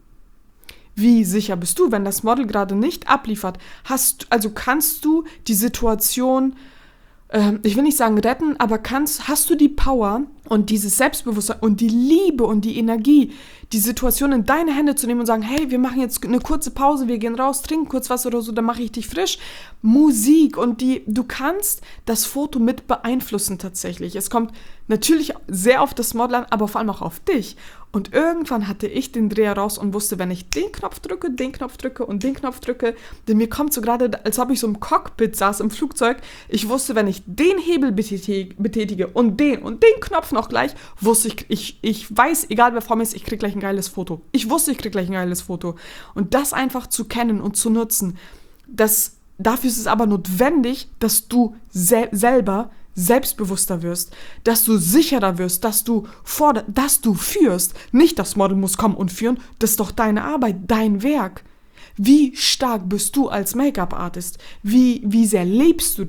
Wie sicher bist du, wenn das Model gerade nicht abliefert, hast, also kannst du die Situation, ich will nicht sagen retten, aber kannst, hast du die Power und dieses Selbstbewusstsein und die Liebe und die Energie, die Situation in deine Hände zu nehmen und sagen, hey, wir machen jetzt eine kurze Pause, wir gehen raus, trinken kurz was oder so, dann mache ich dich frisch. Musik und die, du kannst das Foto mit beeinflussen tatsächlich. Es kommt natürlich sehr auf das Model an, aber vor allem auch auf dich. Und irgendwann hatte ich den Dreher raus und wusste, wenn ich den Knopf drücke, den Knopf drücke und den Knopf drücke, denn mir kommt so gerade, als ob ich so im Cockpit saß im Flugzeug, ich wusste, wenn ich den Hebel betätige und den und den Knopf noch gleich, wusste ich, ich, ich weiß, egal wer vor mir ist, ich kriege gleich ein geiles Foto. Ich wusste, ich kriege gleich ein geiles Foto. Und das einfach zu kennen und zu nutzen, das, dafür ist es aber notwendig, dass du sel- selber selbstbewusster wirst, dass du sicherer wirst, dass du forder- dass du führst. Nicht das Model muss kommen und führen, das ist doch deine Arbeit, dein Werk. Wie stark bist du als Make-up-Artist? Wie, wie sehr lebst du das?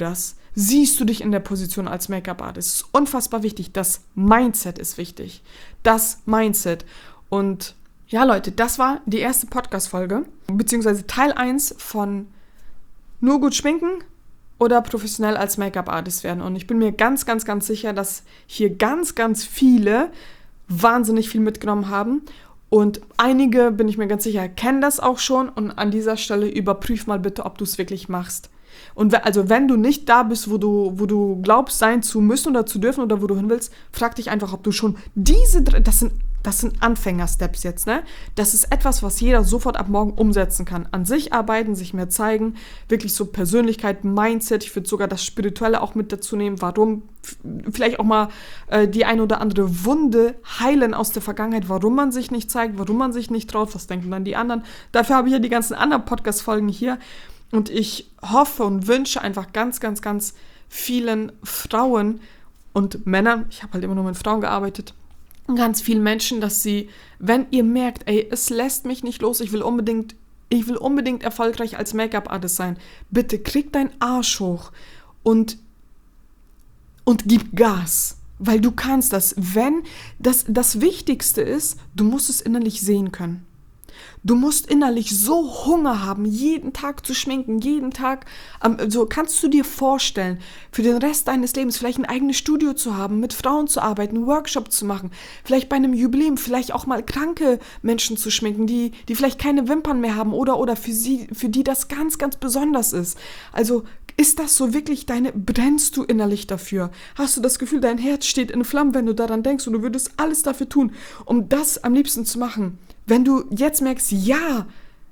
Siehst du dich in der Position als Make-up-Artist? Das ist unfassbar wichtig. Das Mindset ist wichtig. Das Mindset. Und ja, Leute, das war die erste Podcast-Folge, beziehungsweise Teil eins von nur gut schminken oder professionell als Make-up-Artist werden. Und ich bin mir ganz, ganz, ganz sicher, dass hier ganz, ganz viele wahnsinnig viel mitgenommen haben. Und einige, bin ich mir ganz sicher, kennen das auch schon. Und an dieser Stelle überprüf mal bitte, ob du es wirklich machst. Und also wenn du nicht da bist, wo du, wo du glaubst, sein zu müssen oder zu dürfen oder wo du hin willst, frag dich einfach, ob du schon diese, das sind, das sind Anfänger-Steps jetzt, ne? Das ist etwas, was jeder sofort ab morgen umsetzen kann. An sich arbeiten, sich mehr zeigen, wirklich so Persönlichkeit, Mindset, ich würde sogar das Spirituelle auch mit dazu nehmen, warum, vielleicht auch mal äh, die ein oder andere Wunde heilen aus der Vergangenheit, warum man sich nicht zeigt, warum man sich nicht traut, was denken dann die anderen. Dafür habe ich ja die ganzen anderen Podcast-Folgen hier. Und ich hoffe und wünsche einfach ganz, ganz, ganz vielen Frauen und Männern, ich habe halt immer nur mit Frauen gearbeitet, ganz vielen Menschen, dass sie, wenn ihr merkt, ey, es lässt mich nicht los, ich will unbedingt, ich will unbedingt erfolgreich als Make-up-Artist sein, bitte krieg deinen Arsch hoch und, und gib Gas, weil du kannst das. Wenn, das, das Wichtigste ist, du musst es innerlich sehen können. Du musst innerlich so Hunger haben, jeden Tag zu schminken, jeden Tag, ähm, so kannst du dir vorstellen, für den Rest deines Lebens vielleicht ein eigenes Studio zu haben, mit Frauen zu arbeiten, einen Workshop zu machen, vielleicht bei einem Jubiläum, vielleicht auch mal kranke Menschen zu schminken, die, die vielleicht keine Wimpern mehr haben oder, oder für sie, für die das ganz, ganz besonders ist. Also ist das so wirklich deine, brennst du innerlich dafür? Hast du das Gefühl, dein Herz steht in Flammen, wenn du daran denkst und du würdest alles dafür tun, um das am liebsten zu machen? Wenn du jetzt merkst, ja,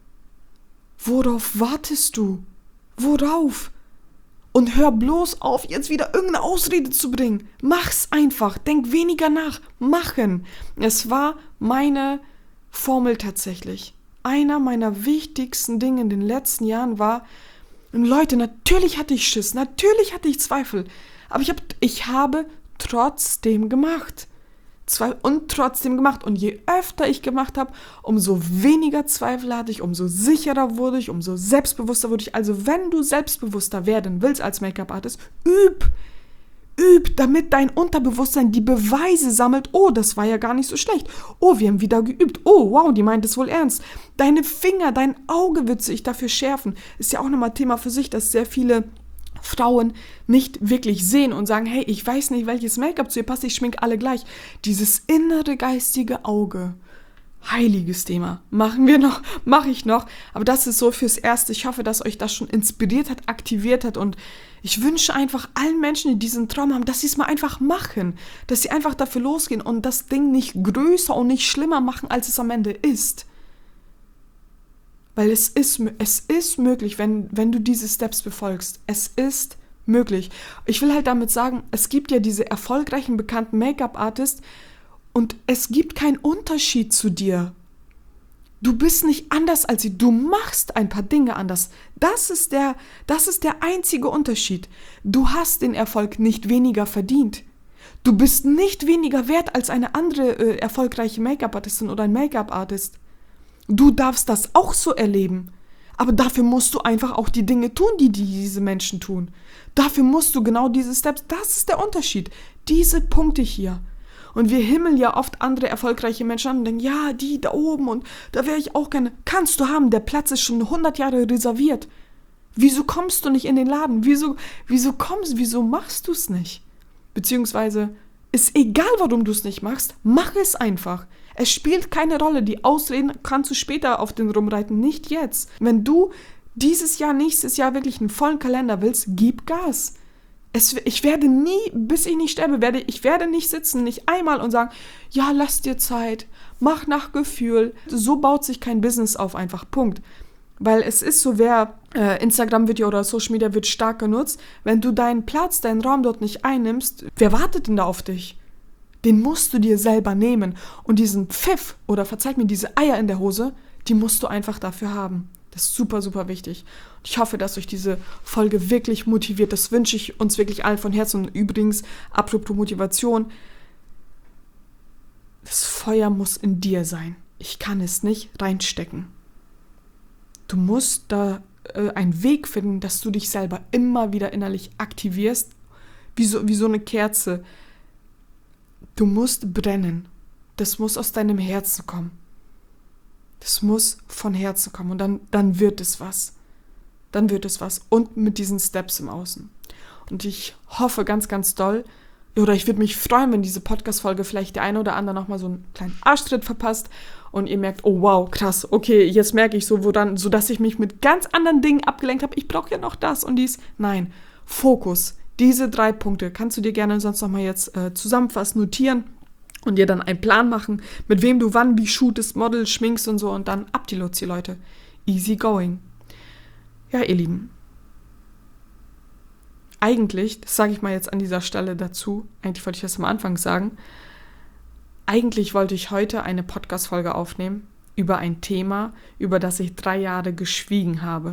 worauf wartest du? Worauf? Und hör bloß auf, jetzt wieder irgendeine Ausrede zu bringen. Mach's einfach, denk weniger nach. Machen. Es war meine Formel tatsächlich. Einer meiner wichtigsten Dinge in den letzten Jahren war, und Leute, natürlich hatte ich Schiss, natürlich hatte ich Zweifel, aber ich, hab, ich habe trotzdem gemacht. Und trotzdem gemacht. Und je öfter ich gemacht habe, umso weniger Zweifel hatte ich, umso sicherer wurde ich, umso selbstbewusster wurde ich. Also wenn du selbstbewusster werden willst als Make-up-Artist, üb, üb, damit dein Unterbewusstsein die Beweise sammelt. Oh, das war ja gar nicht so schlecht. Oh, wir haben wieder geübt. Oh, wow, die meint es wohl ernst. Deine Finger, dein Auge wird sich dafür schärfen. Ist ja auch nochmal Thema für sich, dass sehr viele Frauen nicht wirklich sehen und sagen, hey, ich weiß nicht, welches Make-up zu ihr passt, ich schminke alle gleich. Dieses innere geistige Auge, heiliges Thema, machen wir noch, mache ich noch, aber das ist so fürs Erste. Ich hoffe, dass euch das schon inspiriert hat, aktiviert hat und ich wünsche einfach allen Menschen, die diesen Traum haben, dass sie es mal einfach machen, dass sie einfach dafür losgehen und das Ding nicht größer und nicht schlimmer machen, als es am Ende ist. Weil es ist, es ist möglich, wenn, wenn du diese Steps befolgst. Es ist möglich. Ich will halt damit sagen, es gibt ja diese erfolgreichen, bekannten Make-up-Artists und es gibt keinen Unterschied zu dir. Du bist nicht anders als sie. Du machst ein paar Dinge anders. Das ist der, das ist der einzige Unterschied. Du hast den Erfolg nicht weniger verdient. Du bist nicht weniger wert als eine andere äh, erfolgreiche Make-up-Artistin oder ein Make-up-Artist. Du darfst das auch so erleben, aber dafür musst du einfach auch die Dinge tun, die, die diese Menschen tun. Dafür musst du genau diese Steps, das ist der Unterschied, diese Punkte hier. Und wir himmeln ja oft andere erfolgreiche Menschen an und denken, ja, die da oben und da wäre ich auch gerne. Kannst du haben, der Platz ist schon hundert Jahre reserviert. Wieso kommst du nicht in den Laden? Wieso, wieso kommst, wieso machst du es nicht? Beziehungsweise, ist egal, warum du es nicht machst, mach es einfach. Es spielt keine Rolle, die Ausreden kannst du später auf den rumreiten, nicht jetzt. Wenn du dieses Jahr, nächstes Jahr wirklich einen vollen Kalender willst, gib Gas. Es, ich werde nie, bis ich nicht sterbe, werde ich werde nicht sitzen, nicht einmal und sagen, ja, lass dir Zeit, mach nach Gefühl. So baut sich kein Business auf, einfach Punkt. Weil es ist so, wer äh, Instagram-Video oder Social Media wird stark genutzt, wenn du deinen Platz, deinen Raum dort nicht einnimmst, wer wartet denn da auf dich? Den musst du dir selber nehmen. Und diesen Pfiff oder verzeih mir diese Eier in der Hose, die musst du einfach dafür haben. Das ist super, super wichtig. Und ich hoffe, dass euch diese Folge wirklich motiviert. Das wünsche ich uns wirklich allen von Herzen. Und übrigens, apropos Motivation, das Feuer muss in dir sein. Ich kann es nicht reinstecken. Du musst da äh, einen Weg finden, dass du dich selber immer wieder innerlich aktivierst, wie so, wie so eine Kerze. Du musst brennen. Das muss aus deinem Herzen kommen. Das muss von Herzen kommen und dann, dann wird es was. Dann wird es was. Und mit diesen Steps im Außen. Und ich hoffe ganz, ganz doll, oder ich würde mich freuen, wenn diese Podcast-Folge vielleicht der eine oder andere nochmal so einen kleinen Arschtritt verpasst und ihr merkt, oh wow, krass, okay, jetzt merke ich so, woran, so dass ich mich mit ganz anderen Dingen abgelenkt habe. Ich brauche ja noch das und dies. Nein, Fokus. Diese drei Punkte kannst du dir gerne sonst nochmal jetzt äh, zusammenfassen, notieren und dir dann einen Plan machen, mit wem du wann wie shootest, Model, schminkst und so und dann ab die Luzi, Leute. Easy going. Ja, ihr Lieben. Eigentlich, das sage ich mal jetzt an dieser Stelle dazu, eigentlich wollte ich das am Anfang sagen, eigentlich wollte ich heute eine Podcast-Folge aufnehmen über ein Thema, über das ich drei Jahre geschwiegen habe.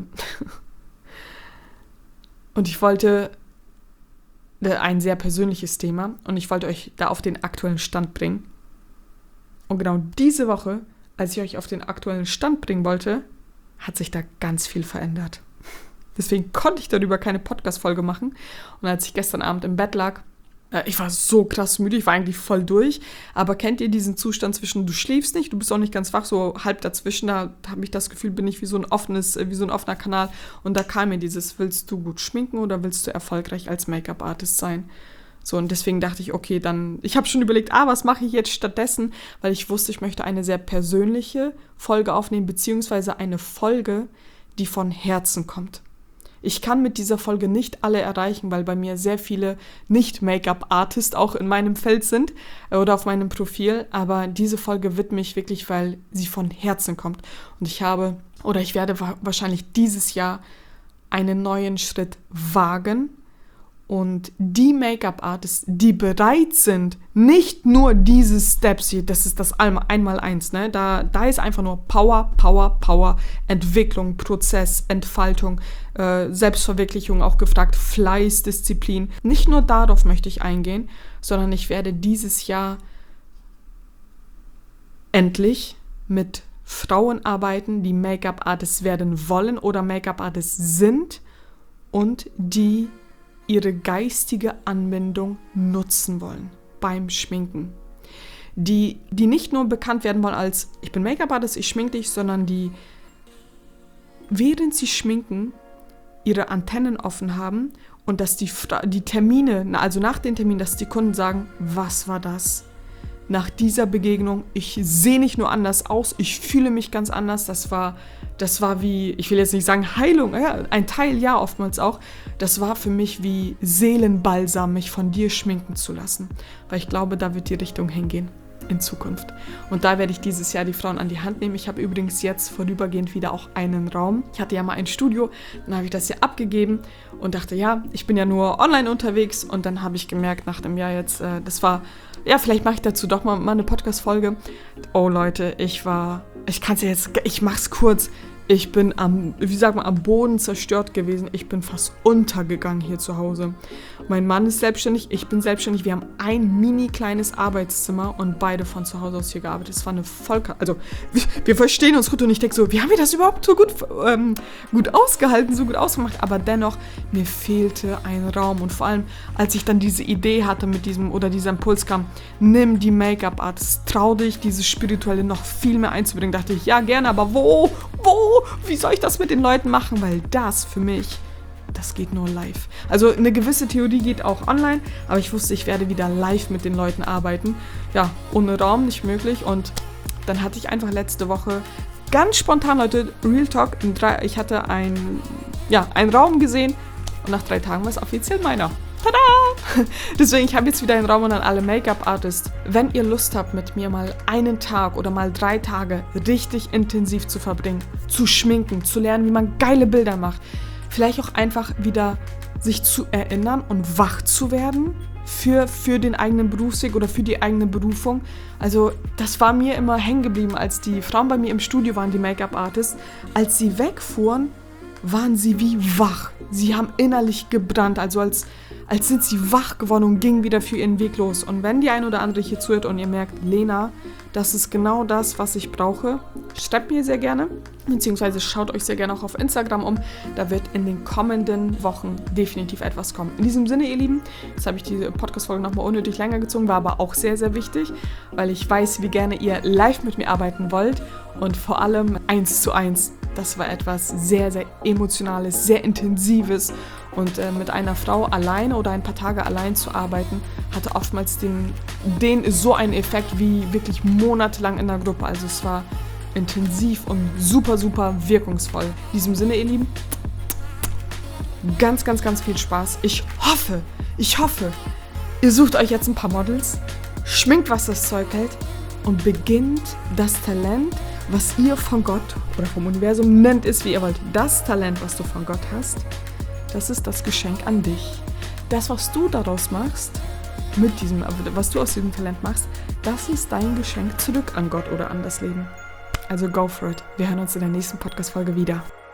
Und ich wollte ein sehr persönliches Thema und ich wollte euch da auf den aktuellen Stand bringen. Und genau diese Woche, als ich euch auf den aktuellen Stand bringen wollte, hat sich da ganz viel verändert. Deswegen konnte ich darüber keine Podcast-Folge machen. Und als ich gestern Abend im Bett lag, äh, ich war so krass müde, ich war eigentlich voll durch. Aber kennt ihr diesen Zustand zwischen, du schläfst nicht, du bist auch nicht ganz wach, so halb dazwischen, da habe ich das Gefühl, bin ich wie so ein offenes, wie so ein offener Kanal. Und da kam mir dieses, willst du gut schminken oder willst du erfolgreich als Make-up-Artist sein? So, und deswegen dachte ich, okay, dann, ich habe schon überlegt, ah, was mache ich jetzt stattdessen? Weil ich wusste, ich möchte eine sehr persönliche Folge aufnehmen, beziehungsweise eine Folge, die von Herzen kommt. Ich kann mit dieser Folge nicht alle erreichen, weil bei mir sehr viele Nicht-Make-up-Artists auch in meinem Feld sind äh, oder auf meinem Profil, aber diese Folge widme ich wirklich, weil sie von Herzen kommt. Und ich habe, oder ich werde wa- wahrscheinlich dieses Jahr einen neuen Schritt wagen und die Make-up-Artists, die bereit sind, nicht nur diese Steps hier, das ist das Einmaleins, ne? Da, da ist einfach nur Power, Power, Power, Entwicklung, Prozess, Entfaltung, äh, Selbstverwirklichung auch gefragt, Fleiß, Disziplin. Nicht nur darauf möchte ich eingehen, sondern ich werde dieses Jahr endlich mit Frauen arbeiten, die Make-up-Artists werden wollen oder Make-up-Artists sind und die ihre geistige Anbindung nutzen wollen beim Schminken. Die, die nicht nur bekannt werden wollen als, ich bin Make-up-Artist, ich schminke dich, sondern die, während sie schminken, ihre Antennen offen haben und dass die, die Termine, also nach den Terminen, dass die Kunden sagen, was war das? Nach dieser Begegnung, ich sehe nicht nur anders aus, ich fühle mich ganz anders. Das war, das war wie, ich will jetzt nicht sagen Heilung, ja, ein Teil ja oftmals auch. Das war für mich wie Seelenbalsam, mich von dir schminken zu lassen. Weil ich glaube, da wird die Richtung hingehen in Zukunft. Und da werde ich dieses Jahr die Frauen an die Hand nehmen. Ich habe übrigens jetzt vorübergehend wieder auch einen Raum. Ich hatte ja mal ein Studio, dann habe ich das hier abgegeben und dachte, ja, ich bin ja nur online unterwegs. Und dann habe ich gemerkt, nach dem Jahr jetzt, äh, das war, ja, vielleicht mache ich dazu doch mal, mal eine Podcast-Folge. Oh Leute, ich war, ich kann es ja jetzt, ich mache es kurz. Ich bin am, wie sagt man, am Boden zerstört gewesen. Ich bin fast untergegangen hier zu Hause. Mein Mann ist selbstständig, ich bin selbstständig. Wir haben ein mini kleines Arbeitszimmer und beide von zu Hause aus hier gearbeitet. Es war eine Vollkatastrophe. Also wir, wir verstehen uns gut und ich denke so, wie haben wir das überhaupt so gut, ähm, gut ausgehalten, so gut ausgemacht? Aber dennoch, mir fehlte ein Raum. Und vor allem, als ich dann diese Idee hatte mit diesem, oder dieser Impuls kam, nimm die Make-up-Artists, trau dich, dieses Spirituelle noch viel mehr einzubringen, dachte ich, ja gerne, aber wo, wo? Wie soll ich das mit den Leuten machen? Weil das für mich, das geht nur live. Also eine gewisse Theorie geht auch online, aber ich wusste, ich werde wieder live mit den Leuten arbeiten. Ja, ohne Raum nicht möglich. Und dann hatte ich einfach letzte Woche ganz spontan, Leute, Real Talk, in drei, ich hatte ein, ja, einen Raum gesehen und nach drei Tagen war es offiziell meiner. Tada! Deswegen, ich habe jetzt wieder einen Raum und an alle Make-up-Artists. Wenn ihr Lust habt, mit mir mal einen Tag oder mal drei Tage richtig intensiv zu verbringen, zu schminken, zu lernen, wie man geile Bilder macht, vielleicht auch einfach wieder sich zu erinnern und wach zu werden für, für den eigenen Berufsweg oder für die eigene Berufung. Also das war mir immer hängen geblieben, als die Frauen bei mir im Studio waren, die Make-up-Artists. Als sie wegfuhren, waren sie wie wach. Sie haben innerlich gebrannt, also als, als sind sie wach geworden und gingen wieder für ihren Weg los. Und wenn die ein oder andere hier zuhört und ihr merkt, Lena, das ist genau das, was ich brauche, schreibt mir sehr gerne, beziehungsweise schaut euch sehr gerne auch auf Instagram um. Da wird in den kommenden Wochen definitiv etwas kommen. In diesem Sinne, ihr Lieben, jetzt habe ich diese Podcast-Folge nochmal unnötig länger gezogen, war aber auch sehr, sehr wichtig, weil ich weiß, wie gerne ihr live mit mir arbeiten wollt und vor allem eins zu eins. Das war etwas sehr, sehr Emotionales, sehr Intensives und äh, mit einer Frau alleine oder ein paar Tage allein zu arbeiten, hatte oftmals den, den so einen Effekt wie wirklich monatelang in der Gruppe. Also es war intensiv und super, super wirkungsvoll. In diesem Sinne, ihr Lieben, ganz, ganz, ganz viel Spaß. Ich hoffe, ich hoffe, ihr sucht euch jetzt ein paar Models, schminkt, was das Zeug hält und beginnt das Talent, was ihr von Gott oder vom Universum, nennt es wie ihr wollt. Das Talent, was du von Gott hast, das ist das Geschenk an dich. Das, was du daraus machst, mit diesem, was du aus diesem Talent machst, das ist dein Geschenk zurück an Gott oder an das Leben. Also go for it. Wir hören uns in der nächsten Podcast-Folge wieder.